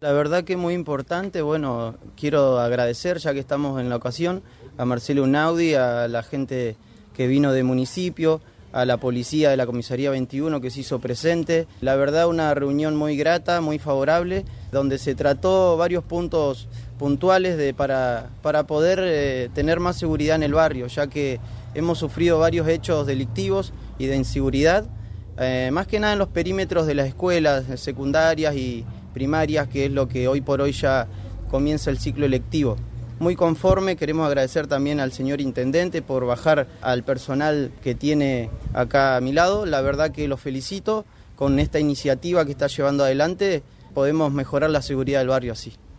La verdad que es muy importante. Bueno, quiero agradecer, ya que estamos en la ocasión, a Marcelo Unaudi, a la gente que vino del municipio, a la policía de la Comisaría 21 que se hizo presente. La verdad, una reunión muy grata, muy favorable, donde se trató varios puntos puntuales para poder tener más seguridad en el barrio, ya que hemos sufrido varios hechos delictivos y de inseguridad, más que nada en los perímetros de las escuelas secundarias y primarias, que es lo que hoy por hoy ya comienza el ciclo electivo. Muy conforme, queremos agradecer también al señor intendente por bajar al personal que tiene acá a mi lado. La verdad que lo felicito con esta iniciativa que está llevando adelante. Podemos mejorar la seguridad del barrio así.